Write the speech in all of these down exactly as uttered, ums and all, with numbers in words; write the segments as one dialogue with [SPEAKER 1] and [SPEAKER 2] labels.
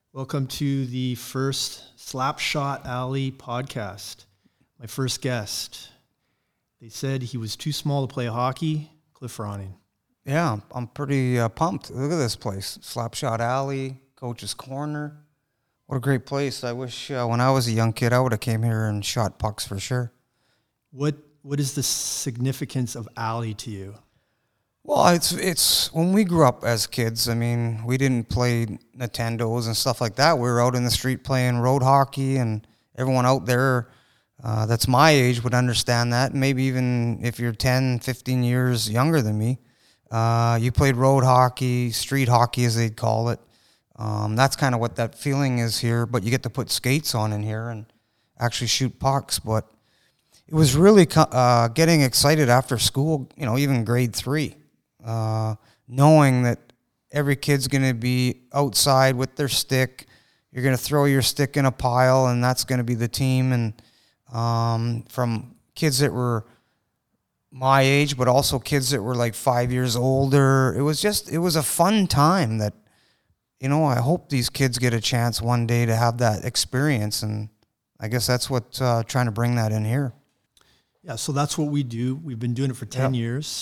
[SPEAKER 1] Welcome to the first Slapshot Alley podcast. My first guest. They said he was too small to play hockey. Cliff Ronning.
[SPEAKER 2] Yeah, I'm, I'm pretty uh, pumped. Look at this place. Slapshot Alley, Coach's Corner. What a great place. I wish uh, when I was a young kid, I would have came here and shot pucks for sure.
[SPEAKER 1] What What is the significance of Alley to you?
[SPEAKER 2] Well, it's it's when we grew up as kids, I mean, we didn't play Nintendos and stuff like that. We were out in the street playing road hockey, and everyone out there uh, that's my age would understand that. Maybe even if you're ten, fifteen years younger than me, uh, you played road hockey, street hockey as they'd call it. Um, that's kind of what that feeling is here, but you get to put skates on in here and actually shoot pucks. But it was really uh, getting excited after school, you know, even grade three. Uh, knowing that every kid's going to be outside with their stick. You're going to throw your stick in a pile, and that's going to be the team. And um, from kids that were my age, but also kids that were like five years older, it was just, it was a fun time that, you know, I hope these kids get a chance one day to have that experience. And I guess that's what uh, trying to bring that in here.
[SPEAKER 1] Yeah, so that's what we do. We've been doing it for ten
[SPEAKER 2] Yep.
[SPEAKER 1] years.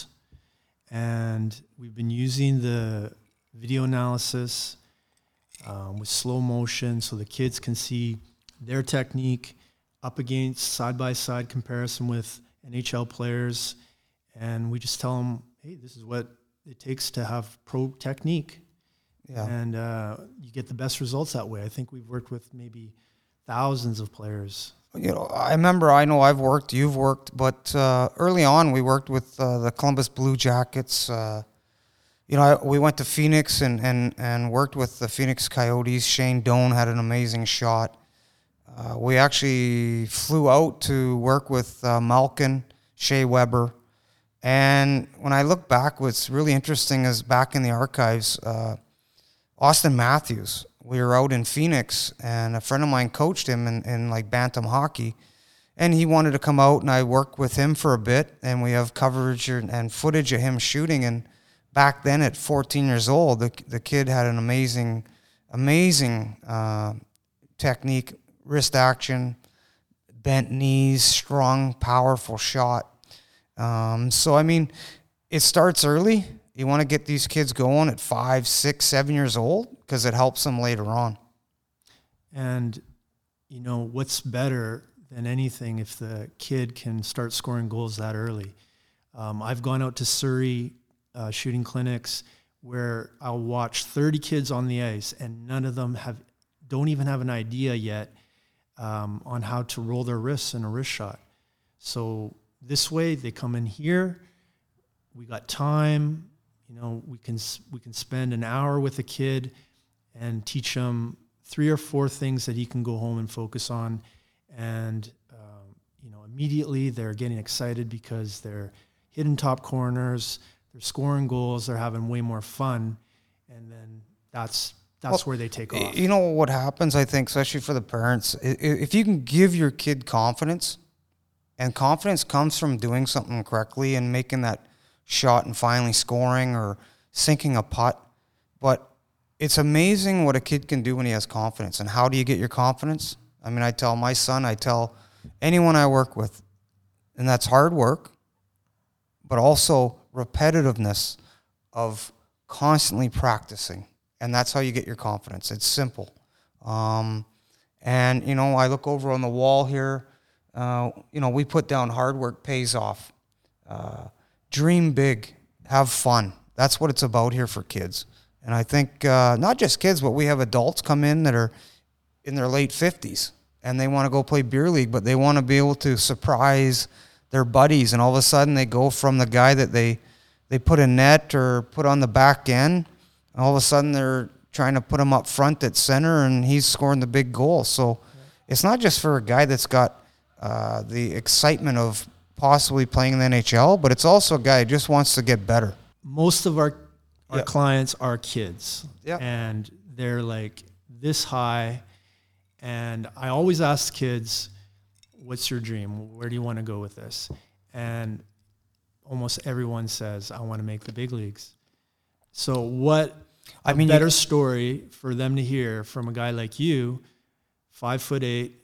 [SPEAKER 1] And we've been using the video analysis um, with slow motion so the kids can see their technique up against side-by-side comparison with N H L players. And we just tell them, hey, this is what it takes to have pro technique.
[SPEAKER 2] Yeah.
[SPEAKER 1] And uh, you get the best results that way. I think we've worked with maybe thousands of players.
[SPEAKER 2] You know, I remember, I know I've worked, you've worked, but uh, early on we worked with uh, the Columbus Blue Jackets. Uh, you know, I, we went to Phoenix and, and, and worked with the Phoenix Coyotes. Shane Doan had an amazing shot. Uh, we actually flew out to work with uh, Malkin, Shea Weber. And when I look back, what's really interesting is back in the archives, uh, Austin Matthews. We were out in Phoenix, and a friend of mine coached him in, in like bantam hockey, and he wanted to come out, and I worked with him for a bit, and we have coverage and, and footage of him shooting. And back then, at fourteen years old, the the kid had an amazing, amazing uh, technique, wrist action, bent knees, strong, powerful shot. Um, so I mean, it starts early. You want to get these kids going at five, six, seven years old because it helps them later on.
[SPEAKER 1] And, you know, what's better than anything if the kid can start scoring goals that early? Um, I've gone out to Surrey uh, shooting clinics where I'll watch thirty kids on the ice, and none of them have don't even have an idea yet um, on how to roll their wrists in a wrist shot. So this way, they come in here. We got time. You know, we can we can spend an hour with a kid and teach him three or four things that he can go home and focus on. And, um, you know, immediately they're getting excited because they're hitting top corners, they're scoring goals, they're having way more fun. And then that's that's well, where they take off.
[SPEAKER 2] You know what happens, I think, especially for the parents, if you can give your kid confidence, and confidence comes from doing something correctly and making that shot and finally scoring or sinking a putt. But it's amazing what a kid can do when he has confidence. And how do you get your confidence? I mean, I tell my son, I tell anyone I work with, and that's hard work, but also repetitiveness of constantly practicing. And that's how you get your confidence. It's simple. Um, and, you know, I look over on the wall here, uh, you know, we put down hard work pays off. Uh, Dream big, have fun. That's what it's about here for kids. And I think uh, not just kids, but we have adults come in that are in their late fifties, and they want to go play beer league, but they want to be able to surprise their buddies, and all of a sudden they go from the guy that they, they put in net or put on the back end, and all of a sudden they're trying to put him up front at center, and he's scoring the big goal. So yeah. It's not just for a guy that's got uh, the excitement of possibly playing in the N H L, but it's also a guy who just wants to get better.
[SPEAKER 1] Most of our our
[SPEAKER 2] Yep.
[SPEAKER 1] clients are kids,
[SPEAKER 2] Yep.
[SPEAKER 1] and they're like this high. And I always ask kids, what's your dream? Where do you want to go with this? And almost everyone says, I want to make the big leagues. So what
[SPEAKER 2] I
[SPEAKER 1] a
[SPEAKER 2] mean,
[SPEAKER 1] better
[SPEAKER 2] you,
[SPEAKER 1] story for them to hear from a guy like you, five foot eight,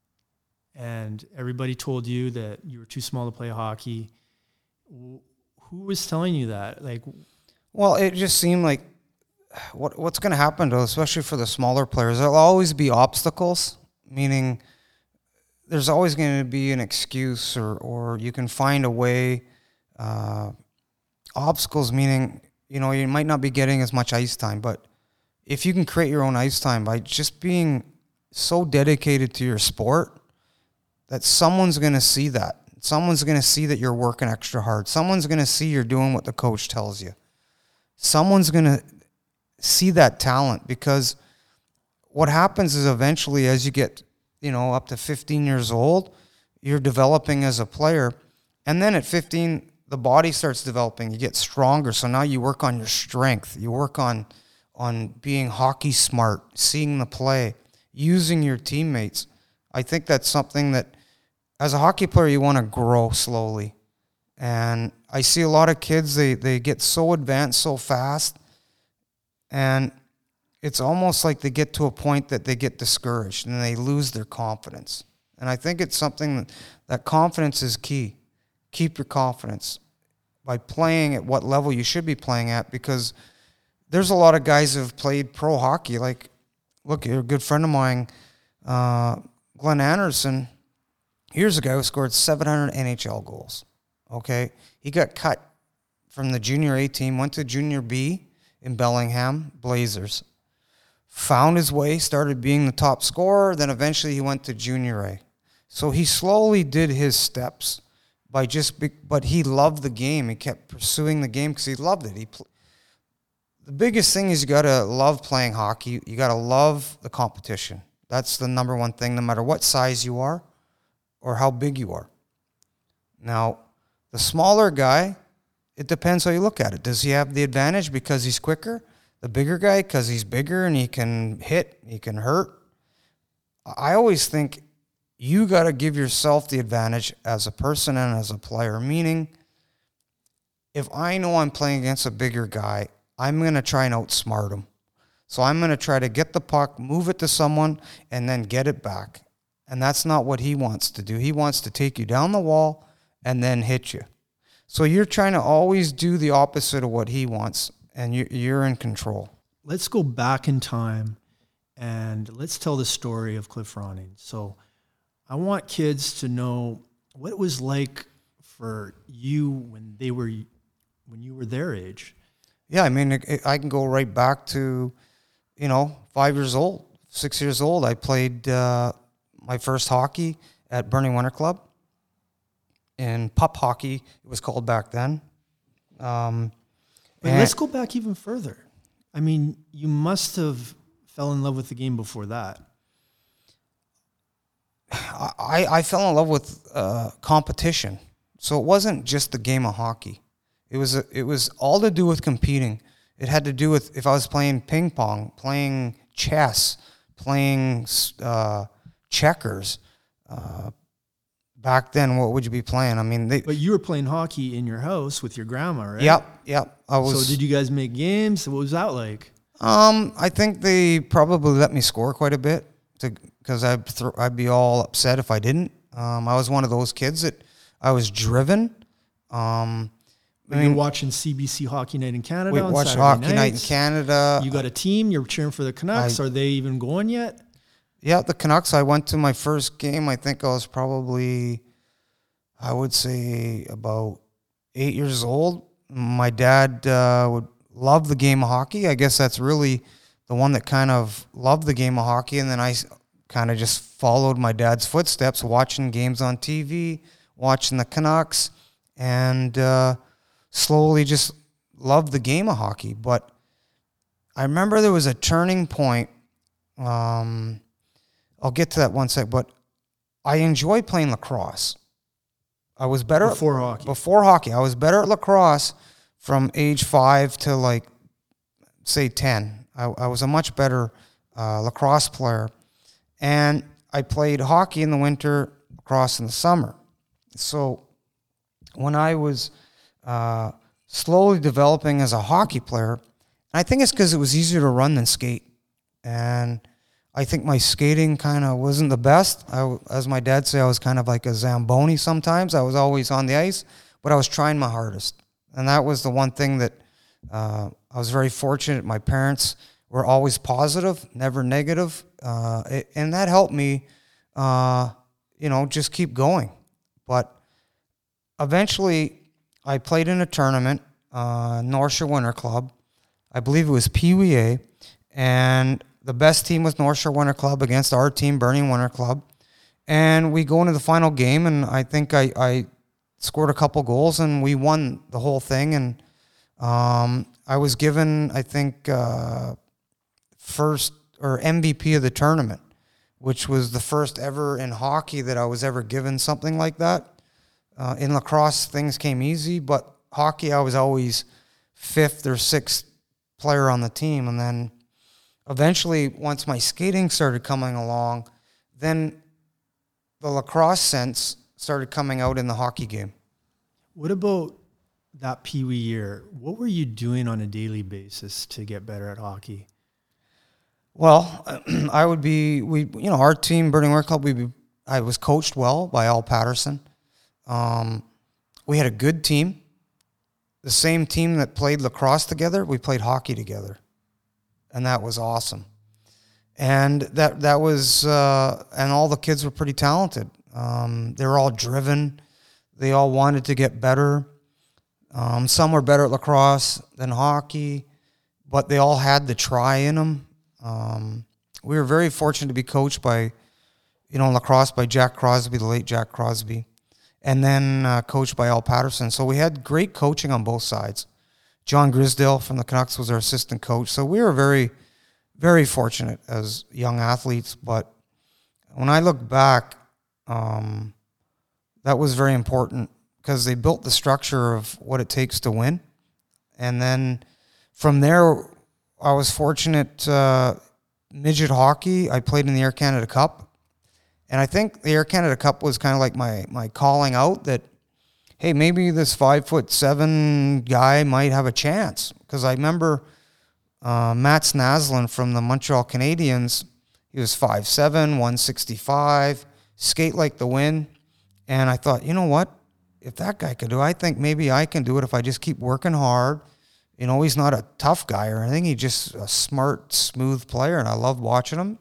[SPEAKER 1] and everybody told you that you were too small to play hockey. Who was telling you that? Like,
[SPEAKER 2] well, it just seemed like what what's going to happen, though, especially for the smaller players, there'll always be obstacles, meaning there's always going to be an excuse, or, or you can find a way. Uh, obstacles meaning, you know, you might not be getting as much ice time, but if you can create your own ice time by just being so dedicated to your sport, that someone's going to see that. Someone's going to see that you're working extra hard. Someone's going to see you're doing what the coach tells you. Someone's going to see that talent, because what happens is eventually as you get, you know, up to fifteen years old, you're developing as a player. And then at fifteen, the body starts developing. You get stronger. So now you work on your strength. You work on on being hockey smart, seeing the play, using your teammates. I think that's something that as a hockey player, you want to grow slowly. And I see a lot of kids, they, they get so advanced so fast, and it's almost like they get to a point that they get discouraged and they lose their confidence. And I think it's something that, that confidence is key. Keep your confidence by playing at what level you should be playing at, because there's a lot of guys who have played pro hockey. Like, look, a good friend of mine, uh, Glenn Anderson, here's a guy who scored seven hundred N H L goals. Okay, he got cut from the junior A team, went to junior B in Bellingham Blazers, found his way, started being the top scorer, then eventually he went to junior A. So he slowly did his steps by just, be, but he loved the game. He kept pursuing the game because he loved it. He, pl- the biggest thing is you got to love playing hockey. You got to love the competition. That's the number one thing, no matter what size you are or how big you are. Now, the smaller guy, it depends how you look at it. Does he have the advantage because he's quicker? The bigger guy because he's bigger and he can hit, he can hurt? I always think you got to give yourself the advantage as a person and as a player, meaning if I know I'm playing against a bigger guy, I'm going to try and outsmart him. So I'm going to try to get the puck, move it to someone, and then get it back. And that's not what he wants to do. He wants to take you down the wall and then hit you. So you're trying to always do the opposite of what he wants, and you're in control.
[SPEAKER 1] Let's go back in time and let's tell the story of Cliff Ronning. So I want kids to know what it was like for you when they were, when you were their age.
[SPEAKER 2] Yeah, I mean, I can go right back to, you know, five years old, six years old. I played uh, my first hockey at Burning Winter Club. In pup hockey, it was called back then. Um,
[SPEAKER 1] but let's go back even further. I mean, you must have fell in love with the game before that.
[SPEAKER 2] I, I fell in love with uh, competition. So it wasn't just the game of hockey. It was a, it was all to do with competing. It had to do with if I was playing ping pong, playing chess, playing uh, checkers. Uh, back then, what would you be playing? I mean, they,
[SPEAKER 1] but you were playing hockey in your house with your grandma, right?
[SPEAKER 2] Yep, yep. I was.
[SPEAKER 1] So did you guys make games? What was that like?
[SPEAKER 2] Um, I think they probably let me score quite a bit because I'd th- I'd be all upset if I didn't. Um, I was one of those kids that I was driven. Um.
[SPEAKER 1] I mean, you're watching C B C Hockey Night in Canada
[SPEAKER 2] we
[SPEAKER 1] on
[SPEAKER 2] watched
[SPEAKER 1] Saturday
[SPEAKER 2] Hockey
[SPEAKER 1] nights.
[SPEAKER 2] Night in Canada.
[SPEAKER 1] You got a team. You're cheering for the Canucks.
[SPEAKER 2] I,
[SPEAKER 1] Are they even going yet?
[SPEAKER 2] Yeah, the Canucks. I went to my first game. I think I was probably, I would say, about eight years old. My dad uh, would love the game of hockey. I guess that's really the one that kind of loved the game of hockey. And then I kind of just followed my dad's footsteps, watching games on T V, watching the Canucks, and uh, slowly just loved the game of hockey. But I remember there was a turning point. Um, I'll get to that one sec, but I enjoyed playing lacrosse. I was better
[SPEAKER 1] before
[SPEAKER 2] at,
[SPEAKER 1] hockey.
[SPEAKER 2] Before hockey, I was better at lacrosse from age five to like, say, ten. I, I was a much better uh, lacrosse player, and I played hockey in the winter, lacrosse in the summer. So when I was uh, slowly developing as a hockey player, I think it's because it was easier to run than skate. And I think my skating kind of wasn't the best. I, as my dad said, I was kind of like a Zamboni sometimes. I was always on the ice, but I was trying my hardest. And that was the one thing that uh, I was very fortunate. My parents were always positive, never negative. Uh, it, and that helped me, uh, you know, just keep going. But eventually I played in a tournament, uh, North Shore Winter Club. I believe it was Pee Wee A. And the best team was North Shore Winter Club against our team, Burning Winter Club. And we go into the final game, and I think I, I scored a couple goals, and we won the whole thing. And um, I was given, I think, uh, first or M V P of the tournament, which was the first ever in hockey that I was ever given something like that. Uh, in lacrosse, things came easy, but hockey, I was always fifth or sixth player on the team. And then eventually, once my skating started coming along, then the lacrosse sense started coming out in the hockey game.
[SPEAKER 1] What about that Pee Wee year? What were you doing on a daily basis to get better at hockey?
[SPEAKER 2] Well, I would be, we, you know, our team, Burning Winter Club, we be, I was coached well by Al Patterson. Um, we had a good team. The same team that played lacrosse together, we played hockey together. And that was awesome. And that that was, uh, and all the kids were pretty talented. Um, they were all driven. They all wanted to get better. Um, some were better at lacrosse than hockey, but they all had the try in them. Um, we were very fortunate to be coached by, you know, lacrosse by Jack Crosby, the late Jack Crosby, and then uh, coached by Al Patterson. So we had great coaching on both sides. John Grisdale from the Canucks was our assistant coach. So we were very, very fortunate as young athletes. But when I look back, um, that was very important because they built the structure of what it takes to win. And then from there, I was fortunate, uh, midget hockey, I played in the Air Canada Cup. And I think the Air Canada Cup was kind of like my, my calling out that, hey, maybe this five foot seven guy might have a chance. Because I remember uh, Matt Snaslin from the Montreal Canadiens, he was five seven, one sixty-five, skate like the wind. And I thought, you know what? If that guy could do it, I think maybe I can do it if I just keep working hard. You know, he's not a tough guy or anything. He's just a smart, smooth player, and I loved watching him.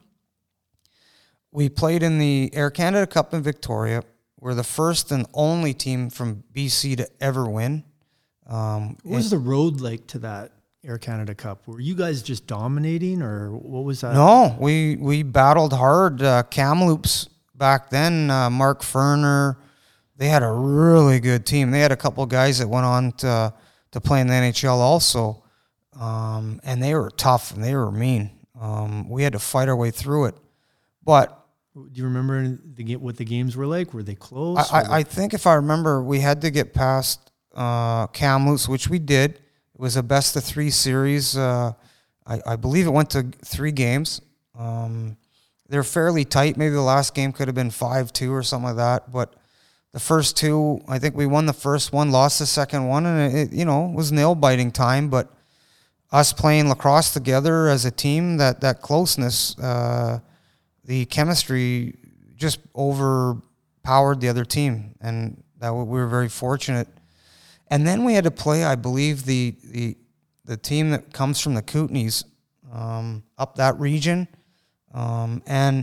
[SPEAKER 2] We played in the Air Canada Cup in Victoria. We're the first and only team from B C to ever win. Um,
[SPEAKER 1] what was the road like to that Air Canada Cup? Were you guys just dominating, or what was that?
[SPEAKER 2] No, we, we battled hard. Uh, Kamloops back then, uh, Mark Ferner, they had a really good team. They had a couple guys that went on to to play in the N H L also, um, and they were tough and they were mean. Um, we had to fight our way through it. But
[SPEAKER 1] do you remember the what the games were like? Were they close?
[SPEAKER 2] I, I, I think if I remember, we had to get past uh, Kamloops, which we did. It was a best of three series. Uh, I, I believe it went to three games. Um, they're fairly tight. Maybe the last game could have been five two or something like that. But the first two, I think we won the first one, lost the second one, and it, you know, it was nail-biting time. But us playing lacrosse together as a team, that that closeness, uh, the chemistry just overpowered the other team, and that we were very fortunate. And then we had to play, I believe, the the the team that comes from the Kootenays, um, up that region, um, and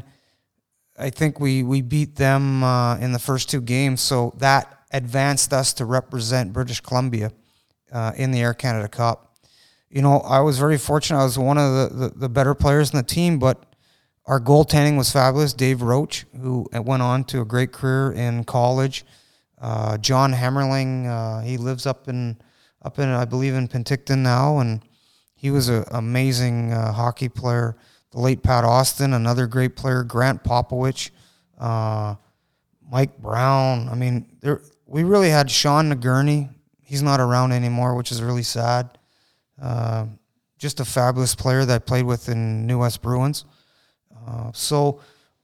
[SPEAKER 2] I think we, we beat them uh, in the first two games, so that advanced us to represent British Columbia uh, in the Air Canada Cup. You know, I was very fortunate. I was one of the, the, the better players in the team, but our goaltending was fabulous. Dave Roach, who went on to a great career in college. Uh, John Hemmerling, uh, he lives up in, up in, I believe, in Penticton now, and he was an amazing uh, hockey player. The late Pat Austin, another great player, Grant Popovich, uh, Mike Brown. I mean, there we really had Sean Nagurney. He's not around anymore, which is really sad. Uh, just a fabulous player that I played with in New West Bruins. Uh, so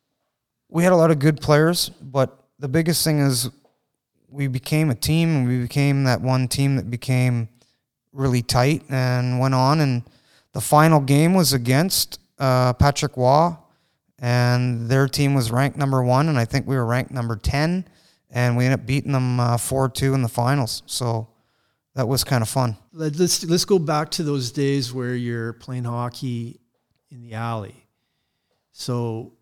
[SPEAKER 2] we had a lot of good players, but the biggest thing is we became a team, and we became that one team that became really tight and went on and the final game was against uh, Patrick Waugh, and their team was ranked number one, and I think we were ranked number ten, and we ended up beating them uh, four two in the finals. So that was kind of fun.
[SPEAKER 1] Let's let's go back to those days where you're playing hockey in the alley. So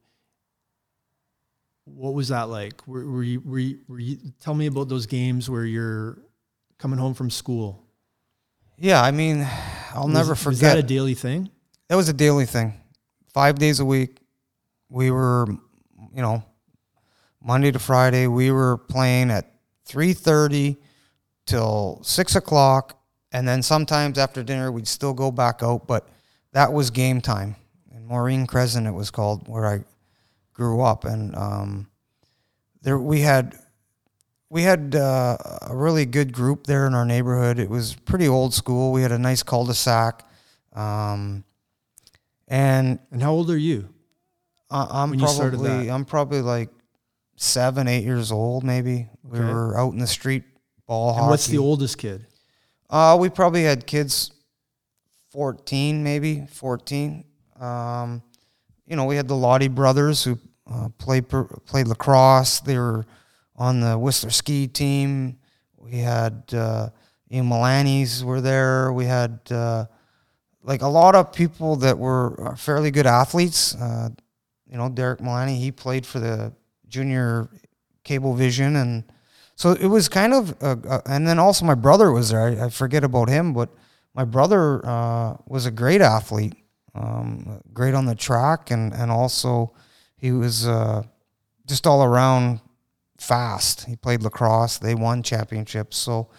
[SPEAKER 1] what was that like? Were, were you, were you, were you, tell me about those games where you're coming home from school.
[SPEAKER 2] Yeah, I mean, I'll
[SPEAKER 1] Was-
[SPEAKER 2] never
[SPEAKER 1] Was
[SPEAKER 2] forget.
[SPEAKER 1] that a daily thing?
[SPEAKER 2] That was a daily thing. Five days a week. We were, you know, Monday to Friday, we were playing at three thirty till six o'clock. And then sometimes after dinner, we'd still go back out. But that was game time. In Maureen Crescent, it was called, where I grew up. And um, there we had... We had uh, a really good group there in our neighborhood. It was pretty old school. We had a nice cul-de-sac. Um, and
[SPEAKER 1] And how old are you?
[SPEAKER 2] I, I'm
[SPEAKER 1] When you started
[SPEAKER 2] probably
[SPEAKER 1] that?
[SPEAKER 2] I'm probably like seven, eight years old, maybe. We
[SPEAKER 1] Okay.
[SPEAKER 2] were out in the street ball hockey.
[SPEAKER 1] And what's the oldest kid?
[SPEAKER 2] Uh, we probably had kids fourteen, maybe fourteen. Um, you know, we had the Lottie brothers who uh, played per, played lacrosse. They were on the Whistler ski team. We had uh, Ian Milani's were there. We had uh, like a lot of people that were fairly good athletes. Uh, you know, Derek Milani, he played for the junior Cablevision, and so it was kind of. A, a, and then also my brother was there. I, I forget about him, but my brother uh, was a great athlete, um, great on the track, and and also he was uh, just all around fast. He played lacrosse. They won championships. So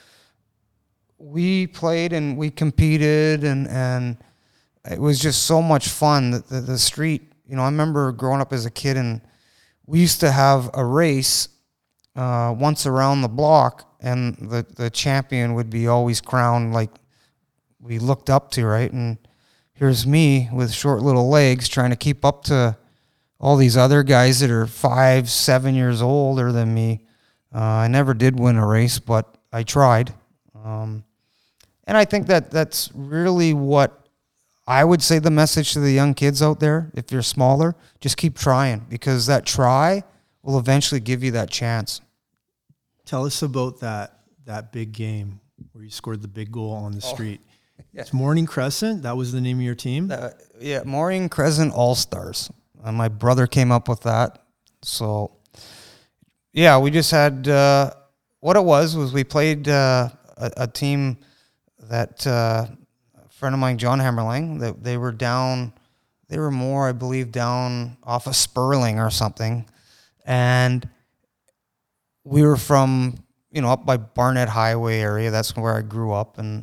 [SPEAKER 2] we played and we competed, and, and it was just so much fun. The, the, the street, you know, I remember growing up as a kid, and we used to have a race uh, once around the block, and the, the champion would be always crowned, like we looked up to, right? And here's me with short little legs trying to keep up to all these other guys that are five, seven years older than me. Uh, I never did win a race, but I tried. Um, and I think that that's really what I would say the message to the young kids out there. If you're smaller, just keep trying, because that try will eventually give you that chance.
[SPEAKER 1] Tell us about that that big game where you scored the big goal on the street.
[SPEAKER 2] yeah.
[SPEAKER 1] It's Morning Crescent. That was the name of your team?
[SPEAKER 2] Uh, yeah, Maureen Crescent All-Stars. Uh, my brother came up with that. So, yeah, we just had, uh, what it was, was we played uh, a, a team that uh, a friend of mine, John Hammerling, that they were down, they were more, I believe, down off of Sperling or something. And we were from, you know, up by Barnett Highway area. That's where I grew up. And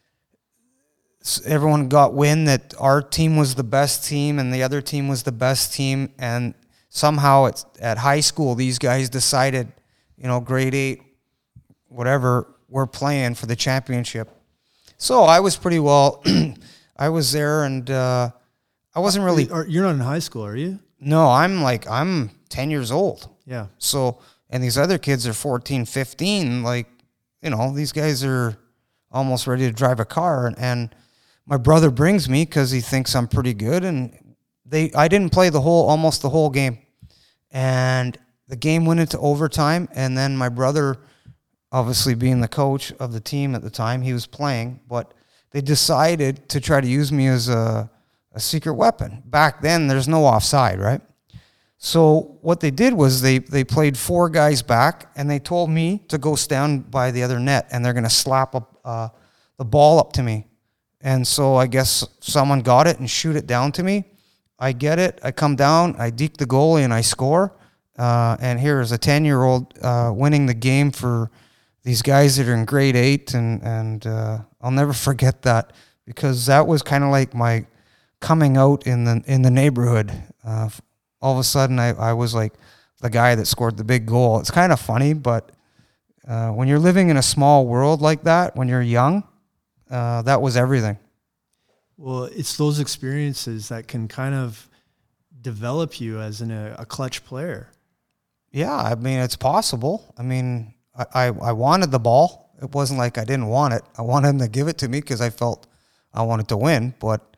[SPEAKER 2] everyone got wind that our team was the best team and the other team was the best team, and somehow it's at high school these guys decided, you know, grade eight, whatever, we're playing for the championship. So I was pretty well. I was there, and uh, I wasn't really.
[SPEAKER 1] Are- You're not in high school, are you?
[SPEAKER 2] No, I'm like I'm ten years old.
[SPEAKER 1] Yeah.
[SPEAKER 2] So, and these other kids are fourteen, fifteen. Like, you know, these guys are almost ready to drive a car, and. and my brother brings me because he thinks I'm pretty good, and they I didn't play the whole almost the whole game, and the game went into overtime. And then my brother, obviously being the coach of the team at the time, he was playing, but they decided to try to use me as a, a secret weapon. Back then, there's no offside, right? So what they did was they they played four guys back, and they told me to go stand by the other net, and they're going to slap a, uh, the ball up to me. And so I guess someone got it and shoot it down to me. I get it. I come down. I deke the goalie and I score. Uh, and here is a ten-year-old uh, winning the game for these guys that are in grade eight. And, and uh, I'll never forget that, because that was kind of like my coming out in the in the neighborhood. Uh, all of a sudden, I, I was like the guy that scored the big goal. It's kind of funny, but uh, when you're living in a small world like that, when you're young, Uh, that was everything.
[SPEAKER 1] Well, it's those experiences that can kind of develop you as an, a, a clutch player.
[SPEAKER 2] Yeah, I mean, it's possible. I mean, I, I, I wanted the ball. It wasn't like I didn't want it. I wanted him to give it to me because I felt I wanted to win. But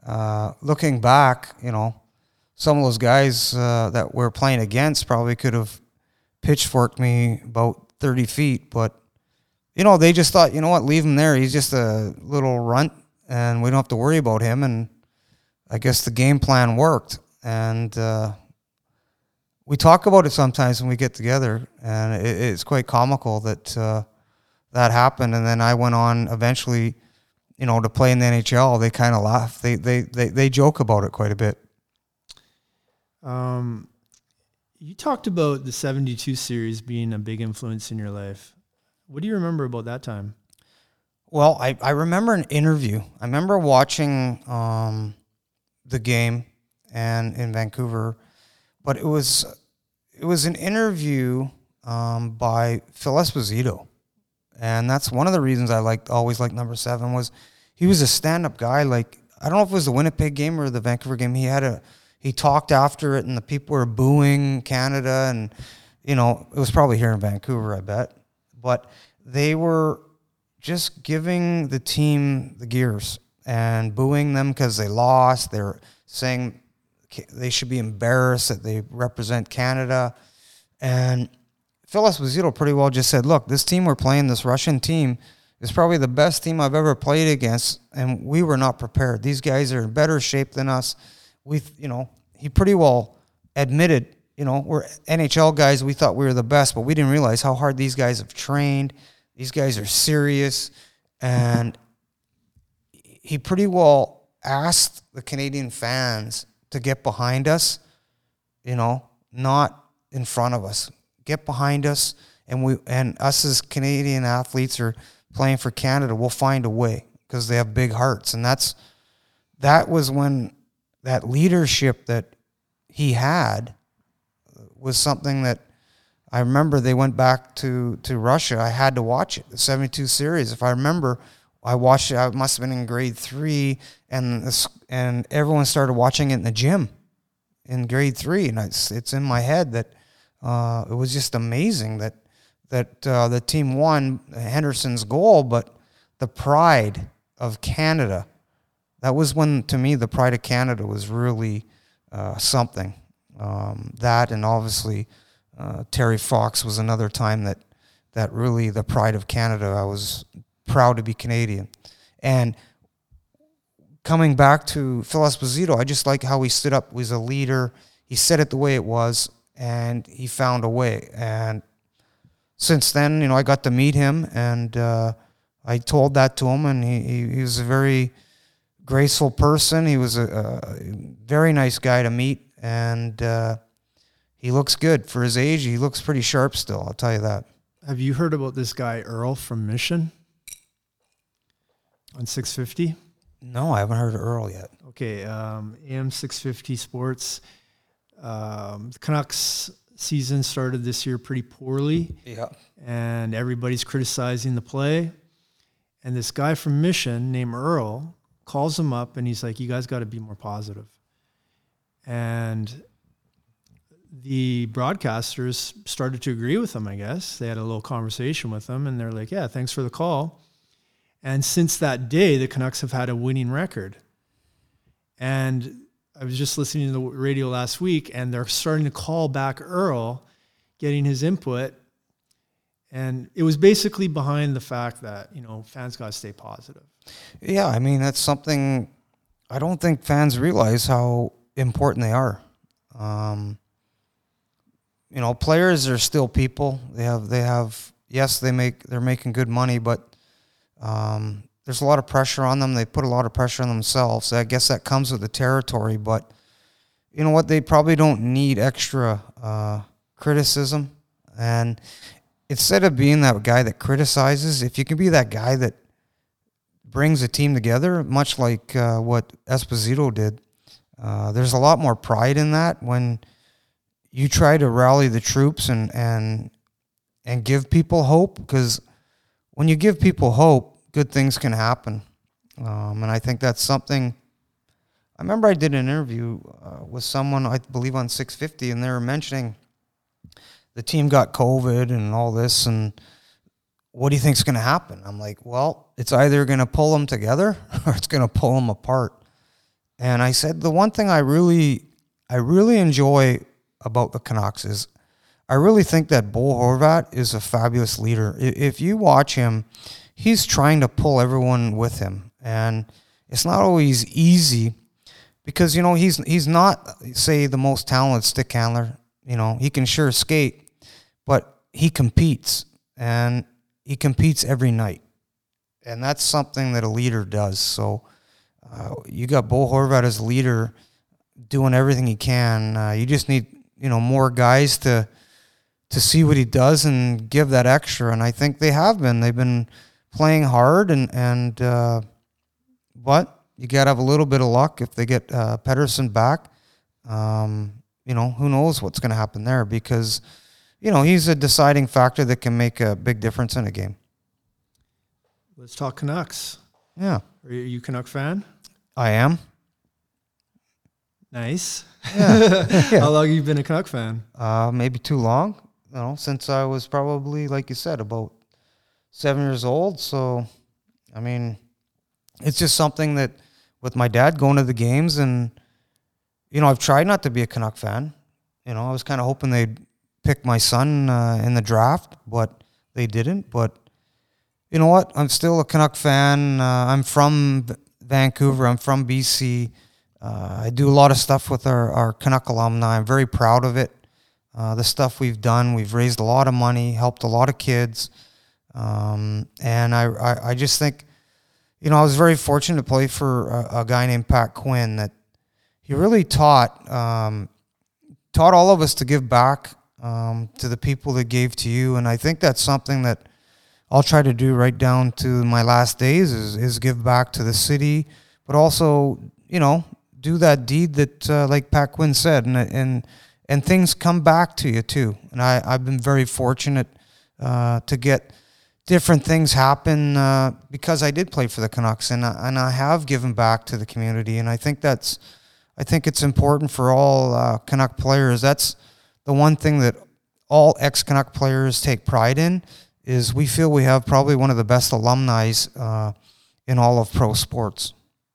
[SPEAKER 2] uh, looking back, you know, some of those guys uh, that we're playing against probably could have pitchforked me about thirty feet, but you know, they just thought, you know what, leave him there. He's just a little runt, and we don't have to worry about him. And I guess the game plan worked. And uh, we talk about it sometimes when we get together, and it, it's quite comical that uh, that happened. And then I went on eventually, you know, to play in the N H L. They kind of laugh. They, they they they joke about it quite a bit.
[SPEAKER 1] Um, you talked about the seventy-two series being a big influence in your life. What do you remember about that time?
[SPEAKER 2] Well, I, I remember an interview. I remember watching um, the game and in Vancouver, but it was it was an interview um, by Phil Esposito, and that's one of the reasons I liked always liked number seven was he was a stand-up guy. Like, I don't know if it was the Winnipeg game or the Vancouver game. He had a he talked after it, and the people were booing Canada, and you know it was probably here in Vancouver, I bet. But they were just giving the team the gears and booing them because they lost. They were saying they should be embarrassed that they represent Canada. And Phil Esposito pretty well just said, look, this team we're playing, this Russian team, is probably the best team I've ever played against, and we were not prepared. These guys are in better shape than us. We, you know, he pretty well admitted, you know, we're N H L guys. We thought we were the best, but we didn't realize how hard these guys have trained. These guys are serious. And he pretty well asked the Canadian fans to get behind us, you know, not in front of us. Get behind us. And we and us as Canadian athletes are playing for Canada. We'll find a way because they have big hearts. And that's that was when that leadership that he had was something that I remember. They went back to, to Russia. I had to watch it, the seventy-two series. If I remember, I watched it. I must have been in grade three, and this, and everyone started watching it in the gym in grade three, and it's it's in my head that uh, it was just amazing that that uh, the team won Henderson's goal, but the pride of Canada. That was when, to me, the pride of Canada was really uh, something. Um, that and obviously uh, Terry Fox was another time that that really the pride of Canada. I was proud to be Canadian. And coming back to Phil Esposito, I just like how he stood up. He was a leader. He said it the way it was, and he found a way. And since then, you know, I got to meet him, and uh, I told that to him, and he, he, he was a very graceful person. He was a, a very nice guy to meet. And uh, he looks good for his age. He looks pretty sharp still, I'll tell you that.
[SPEAKER 1] Have you heard about this guy, Earl from Mission on six fifty?
[SPEAKER 2] No, I haven't heard of Earl yet.
[SPEAKER 1] Okay, um, A M six fifty Sports. Um, the Canucks season started this year pretty poorly.
[SPEAKER 2] Yeah.
[SPEAKER 1] And everybody's criticizing the play. And this guy from Mission named Earl calls him up, and he's like, you guys got to be more positive. And the broadcasters started to agree with him, I guess. They had a little conversation with him, and they're like, yeah, thanks for the call. And since that day, the Canucks have had a winning record. And I was just listening to the radio last week, and they're starting to call back Earl, getting his input. And it was basically behind the fact that, you know, fans got to stay positive.
[SPEAKER 2] Yeah, I mean, that's something I don't think fans realize how important they are. Um, you know, players are still people. They have, they have, yes, they make, they're making good money, but um, there's a lot of pressure on them. They put a lot of pressure on themselves. I guess that comes with the territory, but you know what? They probably don't need extra uh, criticism. And instead of being that guy that criticizes, if you can be that guy that brings a team together, much like uh, what Esposito did, Uh, there's a lot more pride in that when you try to rally the troops and and and give people hope, because when you give people hope, good things can happen. Um, and I think that's something. I remember I did an interview uh, with someone, I believe on six fifty, and they were mentioning the team got COVID and all this, and what do you think's going to happen? I'm like, well, it's either going to pull them together or it's going to pull them apart. And I said, the one thing I really, I really enjoy about the Canucks is I really think that Bo Horvat is a fabulous leader. If you watch him, he's trying to pull everyone with him. And it's not always easy because, you know, he's he's not, say, the most talented stick handler. You know, he can sure skate, but he competes. And he competes every night. And that's something that a leader does. So uh, you got Bo Horvat as a leader doing everything he can. Uh, you just need, you know, more guys to to see what he does and give that extra. And I think they have been. They've been playing hard, and, and uh, but you got to have a little bit of luck if they get uh, Pettersson back. Um, you know, who knows what's going to happen there because, you know, he's a deciding factor that can make a big difference in a game.
[SPEAKER 1] Let's talk Canucks.
[SPEAKER 2] Yeah.
[SPEAKER 1] Are you a Canuck fan?
[SPEAKER 2] I am.
[SPEAKER 1] Nice.
[SPEAKER 2] Yeah. Yeah.
[SPEAKER 1] How long have you been a Canuck fan?
[SPEAKER 2] Uh, maybe too long. You know, since I was probably, like you said, about seven years old. So, I mean, it's just something that with my dad going to the games, and, you know, I've tried not to be a Canuck fan. You know, I was kind of hoping they'd pick my son uh, in the draft, but they didn't. But you know what? I'm still a Canuck fan. Uh, I'm from V- Vancouver. I'm from B C. Uh, I do a lot of stuff with our, our Canuck alumni. I'm very proud of it. Uh, the stuff we've done, we've raised a lot of money, helped a lot of kids. Um, and I, I, I just think, you know, I was very fortunate to play for a, a guy named Pat Quinn that he really taught, um, taught all of us to give back um, to the people that gave to you. And I think that's something that I'll try to do right down to my last days is, is give back to the city, but also, you know, do that deed that, uh, like Pat Quinn said, and, and, and things come back to you too. And I, I've been very fortunate uh, to get different things happen uh, because I did play for the Canucks, and I, and I have given back to the community. And I think that's, I think it's important for all uh, Canuck players. That's the one thing that all ex-Canuck players take pride in, is we feel we have probably one of the best alumni uh, in all of pro sports.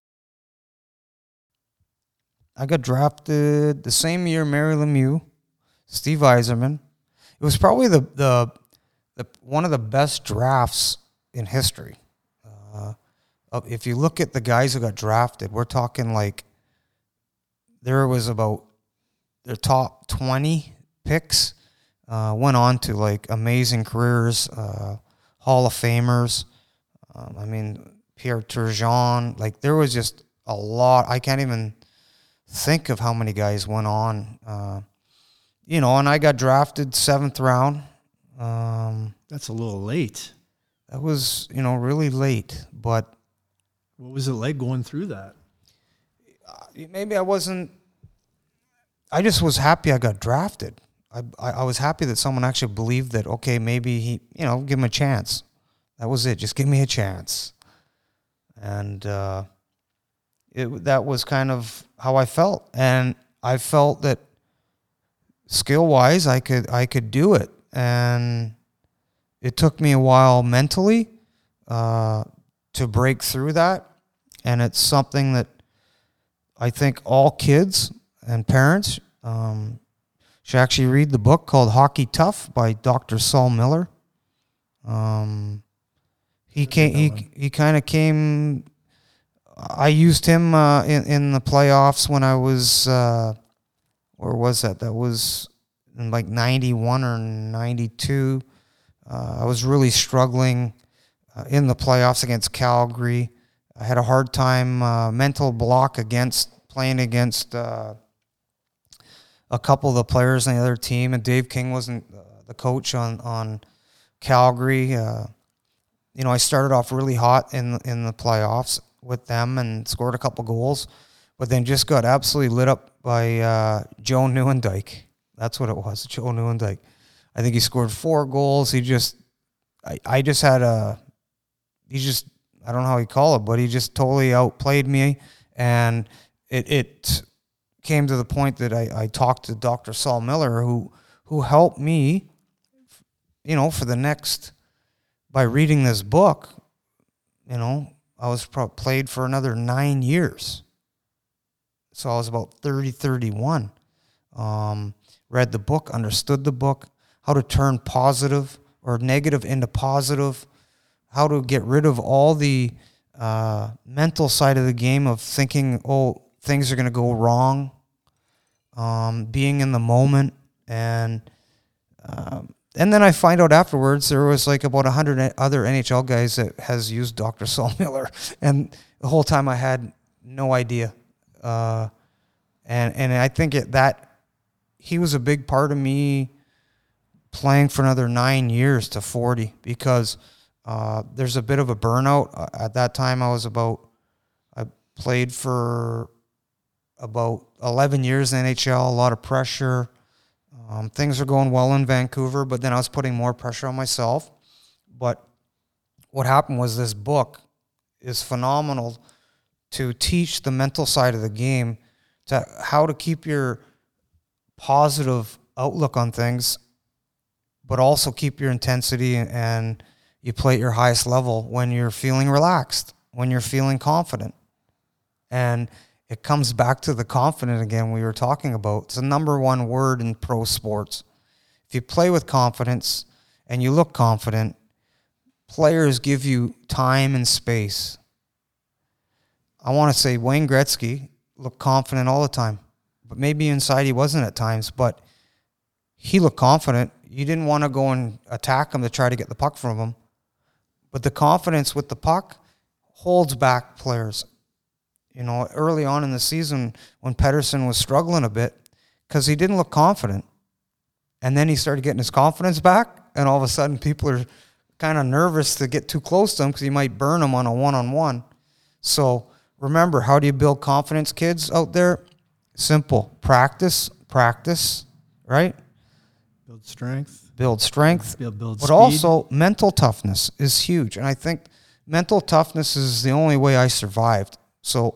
[SPEAKER 2] I got drafted the same year Mary Lemieux, Steve Yzerman. It was probably the, the, the one of the best drafts in history. Uh, if you look at the guys who got drafted, we're talking like there was about their top twenty picks uh, went on to like amazing careers, uh, Hall of Famers. Um, I mean, Pierre Turgeon. Like there was just a lot. I can't even think of how many guys went on. Uh, you know, and I got drafted seventh round. Um,
[SPEAKER 1] That's a little late.
[SPEAKER 2] That was, you know, really late. But
[SPEAKER 1] what was it like going through that?
[SPEAKER 2] Maybe I wasn't. I just was happy I got drafted. I, I I was happy that someone actually believed that, okay, maybe he, you know, give him a chance. That was it. Just give me a chance. And uh, it that was kind of how I felt. And I felt that skill-wise, I could I could do it. And it took me a while mentally uh, to break through that. And it's something that I think all kids and parents um, should actually read the book called Hockey Tough by Doctor Saul Miller. Um, he came. He he kind of came. I used him uh, in in the playoffs when I was. Uh, where was that? That was in like ninety-one or ninety-two. Uh, I was really struggling uh, in the playoffs against Calgary. I had a hard time, uh, mental block against playing against uh, a couple of the players on the other team, and Dave King wasn't uh, the coach on on Calgary. Uh, you know, I started off really hot in in the playoffs with them and scored a couple goals, but then just got absolutely lit up by uh, Joe Nieuwendyk. That's what it was, Joe Nieuwendyk. I think he scored four goals. He just, I, I just had a, he just, I don't know how you call it, but he just totally outplayed me. And it it came to the point that I, I talked to Doctor Saul Miller, who who helped me, you know, for the next, by reading this book, you know, I was pro- played for another nine years. So I was about thirty, thirty-one. Um, read the book, understood the book, how to turn positive or negative into positive, how to get rid of all the uh, mental side of the game of thinking, oh, things are going to go wrong, um, being in the moment. And um, and then I find out afterwards there was like about one hundred other N H L guys that has used Doctor Saul Miller. And the whole time I had no idea. Uh, and, and I think it, that he was a big part of me playing for another nine years to forty, because uh, there's a bit of a burnout. Uh, at that time, I was about, I played for about eleven years in N H L, a lot of pressure. Um, things were going well in Vancouver, but then I was putting more pressure on myself. But what happened was this book is phenomenal to teach the mental side of the game, to how to keep your positive outlook on things, but also keep your intensity, and you play at your highest level when you're feeling relaxed, when you're feeling confident. And it comes back to the confident again we were talking about. It's the number one word in pro sports. If you play with confidence and you look confident, players give you time and space. I want to say Wayne Gretzky looked confident all the time, but maybe inside he wasn't at times, but he looked confident. You didn't want to go and attack him to try to get the puck from him. But the confidence with the puck holds back players. You know, early on in the season when Pettersson was struggling a bit because he didn't look confident. And then he started getting his confidence back, and all of a sudden people are kind of nervous to get too close to him because he might burn him on a one-on-one. So remember, how do you build confidence, kids out there? Simple. Practice, practice, right?
[SPEAKER 1] Build strength.
[SPEAKER 2] Build strength.
[SPEAKER 1] Build, build
[SPEAKER 2] but
[SPEAKER 1] speed.
[SPEAKER 2] also mental toughness is huge. And I think mental toughness is the only way I survived. So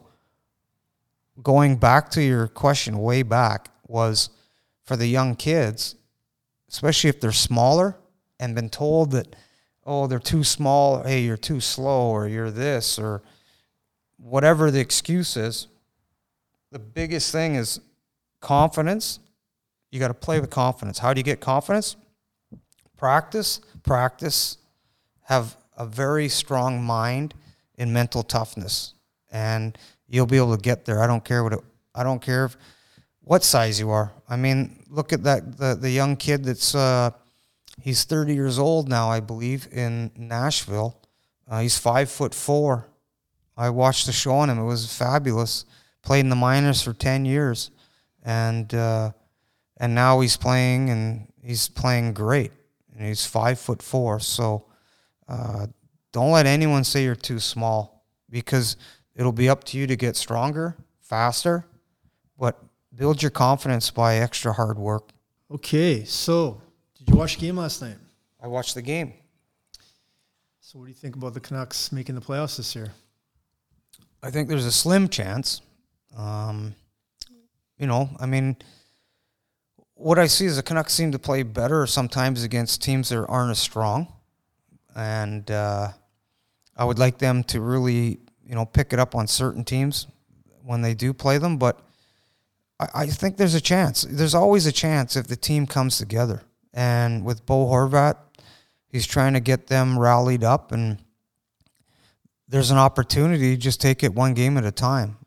[SPEAKER 2] going back to your question way back was for the young kids, especially if they're smaller and been told that, oh, they're too small, hey, you're too slow, or you're this, or whatever the excuse is, the biggest thing is confidence. You got to play with confidence. How do you get confidence? Practice, practice, have a very strong mind in mental toughness, and you'll be able to get there. I don't care what it, I don't care if, what size you are. I mean, look at that the the young kid that's uh, he's thirty years old now, I believe, in Nashville. Uh, he's five foot four. I watched the show on him. It was fabulous. Played in the minors for ten years, and uh, and now he's playing, and he's playing great. And he's five foot four. So uh, don't let anyone say you're too small, because it'll be up to you to get stronger, faster, but build your confidence by extra hard work.
[SPEAKER 1] Okay, so did you watch the game last night?
[SPEAKER 2] I watched the game.
[SPEAKER 1] So what do you think about the Canucks making the playoffs this year?
[SPEAKER 2] I think there's a slim chance. Um, you know, I mean, what I see is the Canucks seem to play better sometimes against teams that aren't as strong. And uh, I would like them to really, you know, pick it up on certain teams when they do play them. But I, I think there's a chance. There's always a chance if the team comes together. And with Bo Horvat, he's trying to get them rallied up, and there's an opportunity to just take it one game at a time.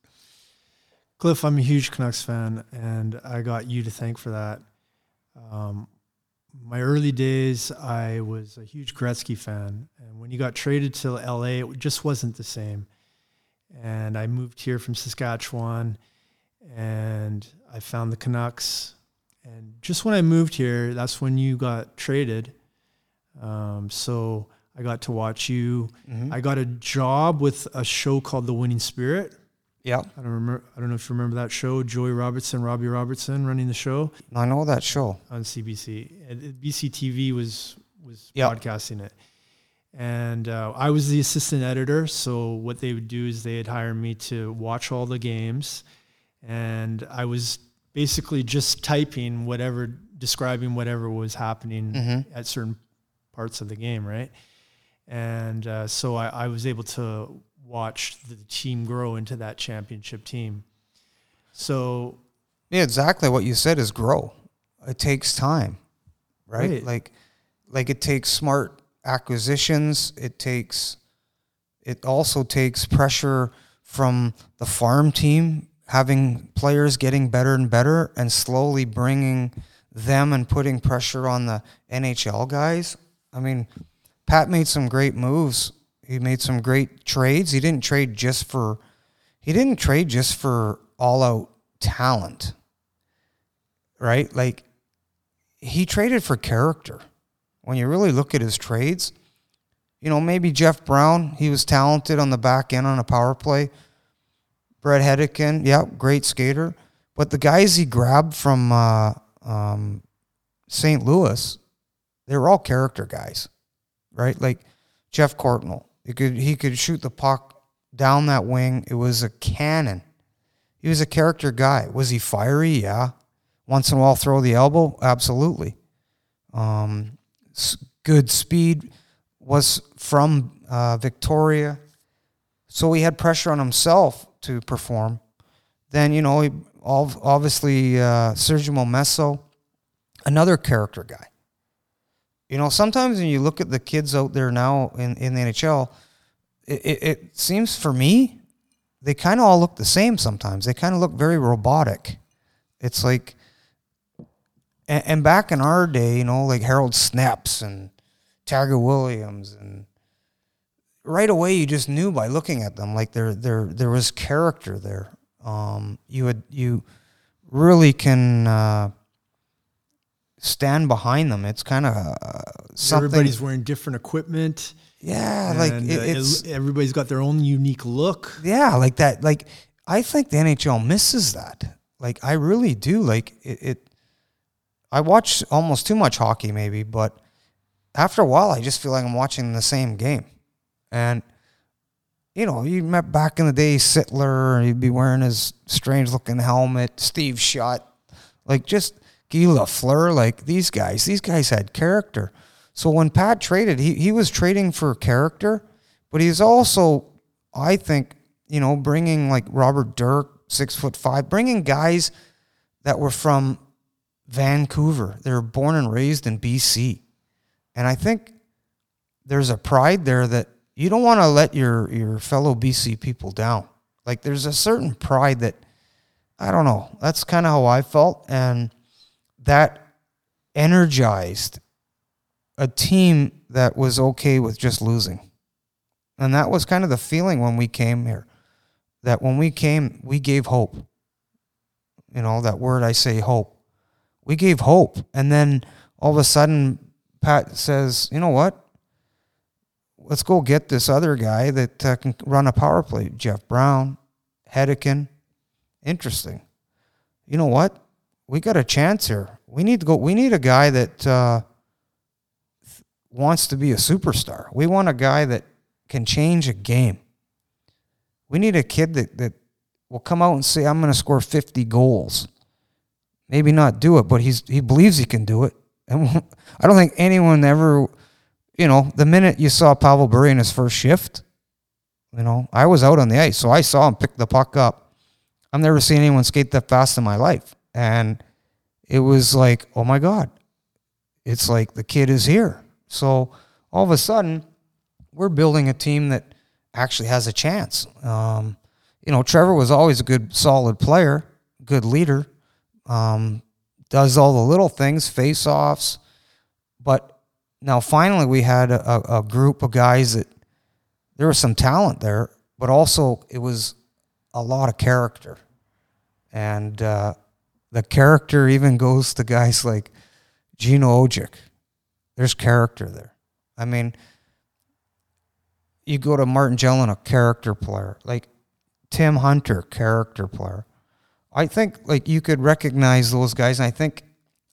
[SPEAKER 1] Cliff, I'm a huge Canucks fan, and I got you to thank for that. Um, my early days, I was a huge Gretzky fan, and when he got traded to L A, it just wasn't the same. And I moved here from Saskatchewan, and I found the Canucks. And just when I moved here, that's when you got traded. Um, so I got to watch you. Mm-hmm. I got a job with a show called The Winning Spirit.
[SPEAKER 2] Yeah.
[SPEAKER 1] I don't remember. I don't know if you remember that show. Joey Robertson, Robbie Robertson running the show.
[SPEAKER 2] I know that show
[SPEAKER 1] on C B C. And B C T V was was
[SPEAKER 2] yep.
[SPEAKER 1] broadcasting it, and uh, I was the assistant editor. So what they would do is they'd hire me to watch all the games, and I was basically just typing whatever, describing whatever was happening mm-hmm. at certain parts of the game, right? And uh, so I, I was able to watch the team grow into that championship team. So
[SPEAKER 2] Yeah, exactly what you said is grow. It takes time, right?
[SPEAKER 1] Right.
[SPEAKER 2] Like, like it takes smart acquisitions. It takes, it also takes pressure from the farm team, having players getting better and better and slowly bringing them and putting pressure on the N H L guys. I mean, Pat made some great moves. He made some great trades. He didn't trade just for, he didn't trade just for all out talent, right? Like, he traded for character. When you really look at his trades, you know, maybe Jeff Brown, he was talented on the back end on a power play. Brett Hedican, yeah, great skater. But the guys he grabbed from uh, um, Saint Louis, they were all character guys, right? Like Jeff Courtnall, he could he could shoot the puck down that wing. It was a cannon. He was a character guy. Was he fiery? Yeah. Once in a while, throw the elbow? Absolutely. Um, good speed. Was from uh, Victoria. So he had pressure on himself to perform. Then, you know, he, obviously uh, Sergio Momesso, another character guy. You know, sometimes when you look at the kids out there now in, in the N H L, it, it, it seems for me, they kind of all look the same sometimes. They kind of look very robotic. It's like, and, and back in our day, you know, like Harold Snepps and Tiger Williams, and right away you just knew by looking at them, like there there there was character there. Um, you would you really can uh, stand behind them. It's kind of uh, something.
[SPEAKER 1] Everybody's wearing different equipment.
[SPEAKER 2] Yeah, like
[SPEAKER 1] and,
[SPEAKER 2] it,
[SPEAKER 1] uh,
[SPEAKER 2] it's
[SPEAKER 1] everybody's got their own unique look.
[SPEAKER 2] yeah, like that. Like I think the N H L misses that. Like I really do. Like it. it I watch almost too much hockey, maybe, but after a while, I just feel like I'm watching the same game. And, you know, you met back in the day Sittler, he'd be wearing his strange-looking helmet, Steve Shutt, like just Guy Lafleur, like these guys. These guys had character. So when Pat traded, he, he was trading for character, but he's also, I think, you know, bringing like Robert Dirk, six foot five, bringing guys that were from Vancouver. They were born and raised in B C. And I think there's a pride there that you don't want to let your, your fellow B C people down. Like there's a certain pride that, I don't know, that's kind of how I felt. And that energized a team that was okay with just losing. And that was kind of the feeling when we came here. That when we came, we gave hope. You know, that word I say, hope. We gave hope. And then all of a sudden, Pat says, you know what? Let's go get this other guy that uh, can run a power play. Jeff Brown, Hedican. Interesting. You know what? We got a chance here. We need to go. We need a guy that uh, wants to be a superstar. We want a guy that can change a game. We need a kid that, that will come out and say, I'm going to score fifty goals. Maybe not do it, but he's he believes he can do it. And I don't think anyone ever, you know, the minute you saw Pavel Bure in his first shift, you know, I was out on the ice, so I saw him pick the puck up. I've never seen anyone skate that fast in my life. And it was like, oh my God, it's like the kid is here. So all of a sudden, we're building a team that actually has a chance. Um, you know, Trevor was always a good, solid player, good leader. Um, does all the little things, face-offs. But now finally we had a, a group of guys that there was some talent there, but also it was a lot of character. And uh, the character even goes to guys like Gino Ojic. There's character there. I mean, you go to Martin Gellin, a character player. Like Tim Hunter, character player. I think like you could recognize those guys, and I think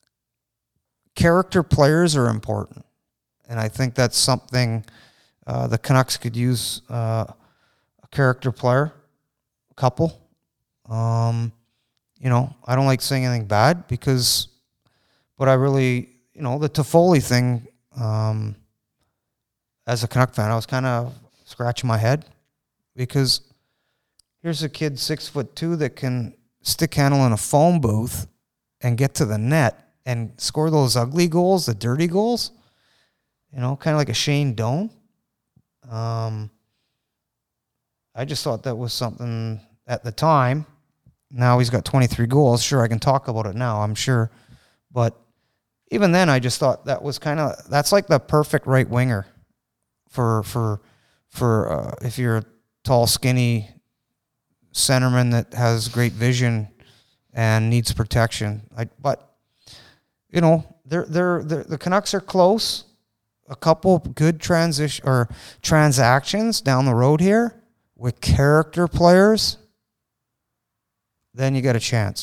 [SPEAKER 2] character players are important. And I think that's something uh, the Canucks could use uh, a character player, a couple. Um, you know, I don't like saying anything bad because, but I really, you know, the Toffoli thing, um, as a Canuck fan, I was kind of scratching my head because here's a kid six foot two that can stick handle in a phone booth and get to the net and score those ugly goals, the dirty goals, you know, kind of like a Shane Doan. Um, I just thought that was something at the time. Now he's got twenty-three goals. Sure, I can talk about it now, I'm sure. But even then, I just thought that was kind of, that's like the perfect right winger for, for, for uh, if you're a tall, skinny centerman that has great vision and needs protection. I, but, you know, they're, they're, they're, the Canucks are close. A couple good transition or transactions down the road here with character players, then you got a chance.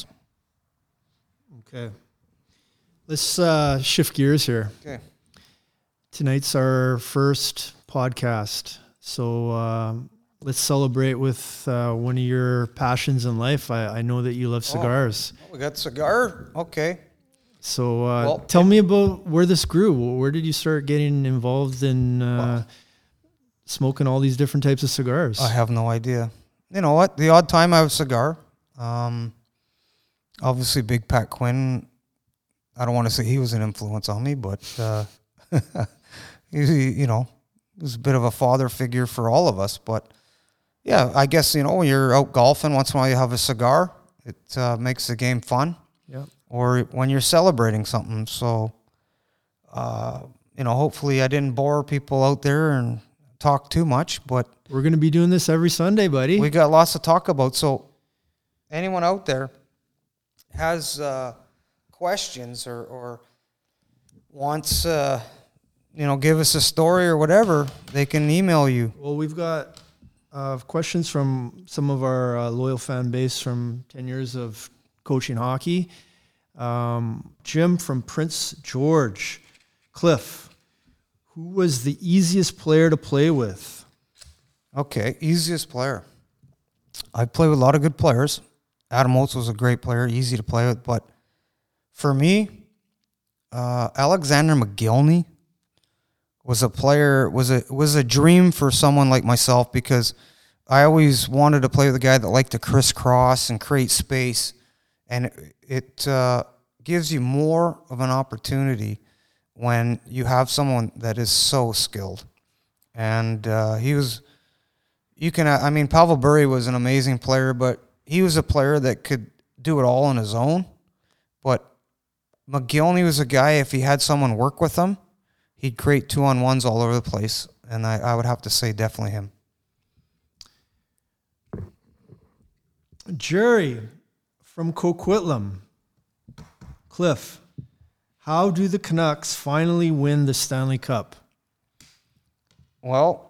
[SPEAKER 1] Okay. Let's uh, shift gears here.
[SPEAKER 2] Okay.
[SPEAKER 1] Tonight's our first podcast. So uh, let's celebrate with uh, one of your passions in life. I, I know that you love cigars.
[SPEAKER 2] Oh, we got cigar? Okay.
[SPEAKER 1] So uh,
[SPEAKER 2] Well,
[SPEAKER 1] tell me about where this grew. Where did you start getting involved in uh,
[SPEAKER 2] Well,
[SPEAKER 1] smoking all these different types of cigars?
[SPEAKER 2] I have no idea. You know what? The odd time I have a cigar. Um, obviously, Big Pat Quinn, I don't want to say he was an influence on me, but, uh, he, you know, he was a bit of a father figure for all of us. But, yeah, I guess, you know, when you're out golfing, once in a while you have a cigar. It uh, makes the game fun.
[SPEAKER 1] Yeah.
[SPEAKER 2] Or when you're celebrating something. So, uh, you know, hopefully I didn't bore people out there and talk too much, but
[SPEAKER 1] We're going to be doing this every Sunday, buddy.
[SPEAKER 2] we got lots to talk about. So anyone out there has uh, questions or, or wants, uh, you know, give us a story or whatever, they can email you.
[SPEAKER 1] Well, we've got uh, questions from some of our uh, loyal fan base from ten years of coaching hockey. Um, Jim from Prince George. Cliff, who was the easiest player to play with?
[SPEAKER 2] Okay, easiest player. I played with a lot of good players. Adam Oates was a great player, easy to play with. But for me, uh, Alexander McGillney was a player, was a was a dream for someone like myself because I always wanted to play with a guy that liked to crisscross and create space. And it, it uh, gives you more of an opportunity when you have someone that is so skilled. And uh, he was, you can, I mean, Pavel Bure was an amazing player, but he was a player that could do it all on his own. But McGillney was a guy, if he had someone work with him, he'd create two-on-ones all over the place. And I, I would have to say definitely him.
[SPEAKER 1] Jerry from Coquitlam. Cliff, how do the Canucks finally win the Stanley Cup?
[SPEAKER 2] Well,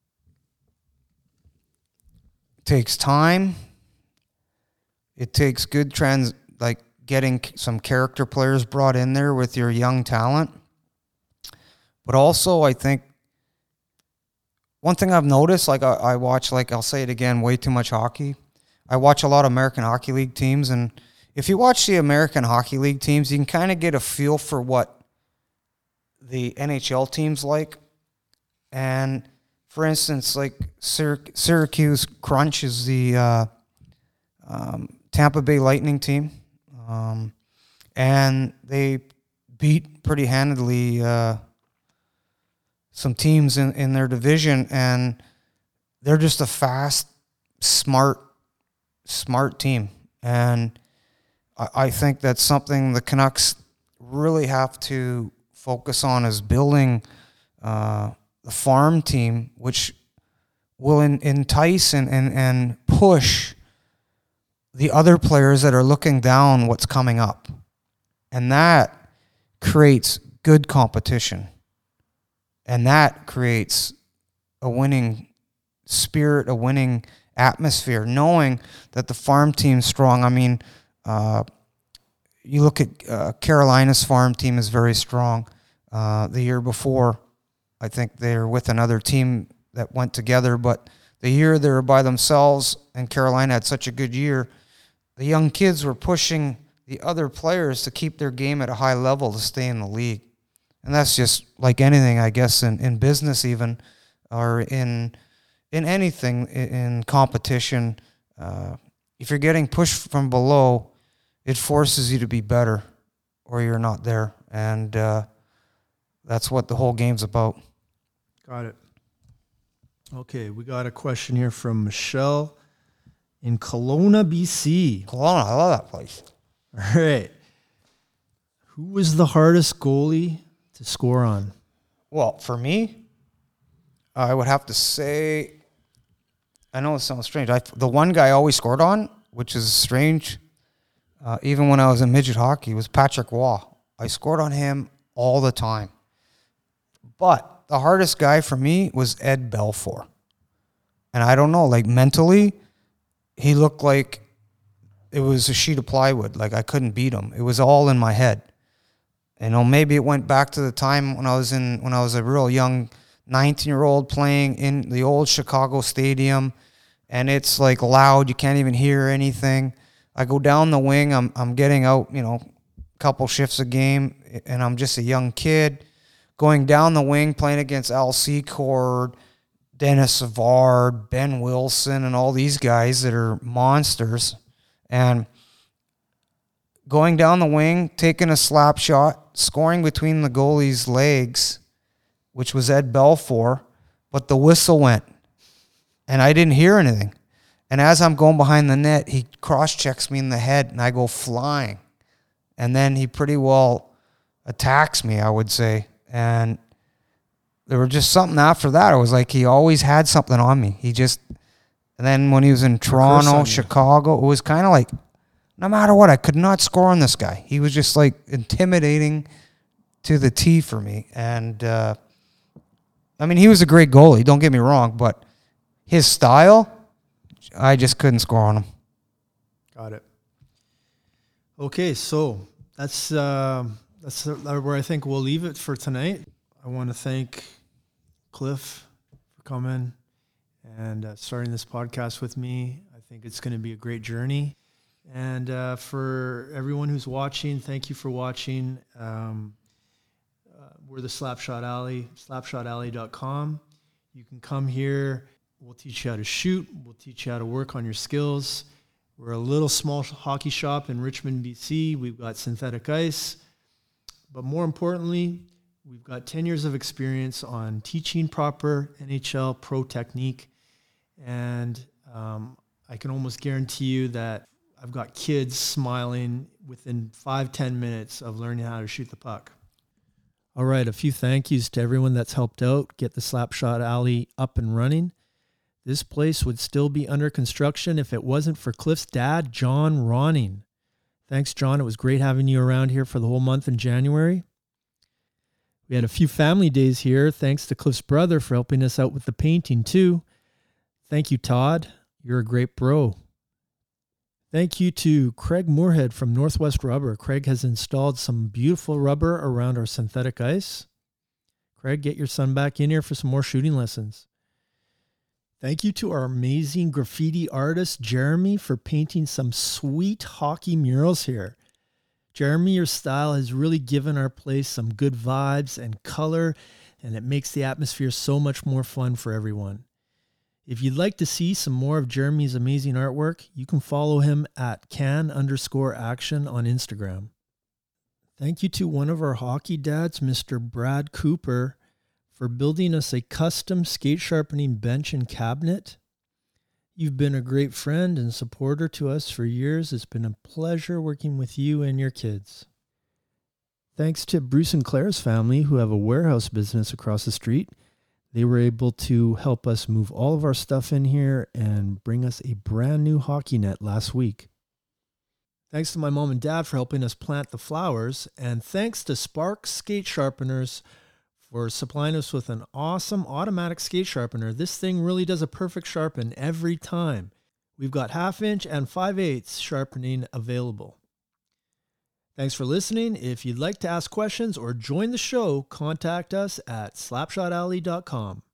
[SPEAKER 2] it takes time. It takes good trans, like getting some character players brought in there with your young talent. But also, I think one thing I've noticed, like I, I watch, like I'll say it again, way too much hockey. I watch a lot of American Hockey League teams, and if you watch the American Hockey League teams, you can kind of get a feel for what the N H L teams like. And for instance, like Syrac- Syracuse Crunch is the uh, um, Tampa Bay Lightning team, um, and they beat pretty handedly uh, some teams in, in their division, and they're just a fast, smart, smart team. And I, I think that's something the Canucks really have to focus on, is building uh, the farm team, which will in, entice and, and, and push the other players that are looking down what's coming up. And that creates good competition. And that creates a winning spirit, a winning atmosphere, knowing that the farm team's strong. I mean, uh, you look at uh, Carolina's farm team is very strong. Uh, the year before, I think they were with another team that went together, but the year they were by themselves and Carolina had such a good year, the young kids were pushing the other players to keep their game at a high level to stay in the league. And that's just like anything, I guess, in, in business even, or in in anything, in, in competition. Uh, if you're getting pushed from below, it forces you to be better or you're not there. And uh, that's what the whole game's about.
[SPEAKER 1] Got it. Okay, we got a question here from Michelle in Kelowna, B C.
[SPEAKER 2] Kelowna, I love that place.
[SPEAKER 1] All right. Who was the hardest goalie to score on?
[SPEAKER 2] Well, for me, I would have to say, I know it sounds strange. I, the one guy I always scored on, which is strange, uh, even when I was in midget hockey, was Patrick Waugh. I scored on him all the time. But the hardest guy for me was Ed Belfour. And I don't know, like mentally, he looked like it was a sheet of plywood. Like I couldn't beat him. It was all in my head. You know, maybe it went back to the time when I was in when I was a real young nineteen-year-old playing in the old Chicago Stadium, and it's like loud. You can't even hear anything. I go down the wing. I'm I'm getting out, you know, a couple shifts a game, and I'm just a young kid going down the wing playing against Al Secord, Dennis Savard, Ben Wilson, and all these guys that are monsters, and going down the wing, taking a slap shot, scoring between the goalie's legs, which was Ed Belfour, but the whistle went, and I didn't hear anything. And as I'm going behind the net, he cross-checks me in the head, and I go flying. And then he pretty well attacks me, I would say. And there was just something after that. It was like he always had something on me. He just, and then when he was in Toronto, Chicago, it was kind of like, no matter what, I could not score on this guy. He was just like intimidating to the T for me. And, uh, I mean, he was a great goalie, don't get me wrong, but his style, I just couldn't score on him.
[SPEAKER 1] Got it. Okay, so that's, uh, that's where I think we'll leave it for tonight. I want to thank Cliff for coming and uh, starting this podcast with me. I think it's going to be a great journey. And uh, for everyone who's watching, thank you for watching. Um, uh, we're the Slapshot Alley, slapshot alley dot com. You can come here. We'll teach you how to shoot. We'll teach you how to work on your skills. We're a little small hockey shop in Richmond, B C. We've got synthetic ice. But more importantly, we've got ten years of experience on teaching proper N H L pro technique. And um, I can almost guarantee you that I've got kids smiling within five, ten minutes of learning how to shoot the puck. All right, a few thank yous to everyone that's helped out get the Slapshot Alley up and running. This place would still be under construction if it wasn't for Cliff's dad, John Ronning. Thanks, John. It was great having you around here for the whole month in January. We had a few family days here. Thanks to Cliff's brother for helping us out with the painting too. Thank you, Todd. You're a great bro. Thank you to Craig Moorhead from Northwest Rubber. Craig has installed some beautiful rubber around our synthetic ice. Craig, get your son back in here for some more shooting lessons. Thank you to our amazing graffiti artist, Jeremy, for painting some sweet hockey murals here. Jeremy, your style has really given our place some good vibes and color, and it makes the atmosphere so much more fun for everyone. If you'd like to see some more of Jeremy's amazing artwork, you can follow him at can underscore action on Instagram. Thank you to one of our hockey dads, Mister Brad Cooper, for building us a custom skate sharpening bench and cabinet. You've been a great friend and supporter to us for years. It's been a pleasure working with you and your kids. Thanks to Bruce and Claire's family, who have a warehouse business across the street. They were able to help us move all of our stuff in here and bring us a brand new hockey net last week. Thanks to my mom and dad for helping us plant the flowers. And thanks to Spark Skate Sharpeners for supplying us with an awesome automatic skate sharpener. This thing really does a perfect sharpen every time. We've got half inch and five eighths sharpening available. Thanks for listening. If you'd like to ask questions or join the show, contact us at slapshot alley dot com.